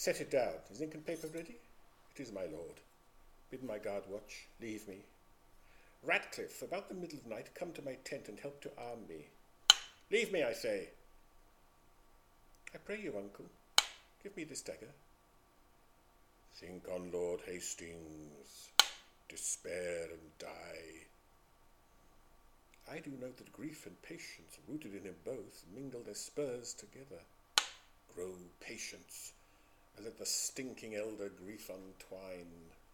Set it down. Is ink and paper ready? It is, my lord. Bid my guard watch. Leave me. Ratcliffe, about the middle of the night, come to my tent and help to arm me. Leave me, I say. I pray you, uncle, give me this dagger. Think on Lord Hastings, despair and die. I do know that grief and patience, rooted in him both, mingle their spurs together. Grow patience, and let the stinking elder grief untwine.